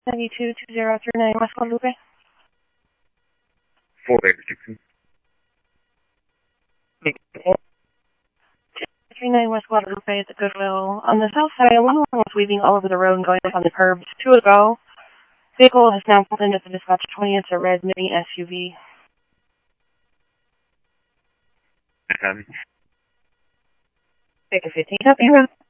922039 West Guadalupe. 4 Baker Dixon. 39 West Guadalupe at the Goodwill. On the south side, a woman was weaving all over the road and going up on the curbs. 2 to go. Vehicle has now pulled into the dispatch 20. It's a red mini SUV. Um, Baker 15. Up here.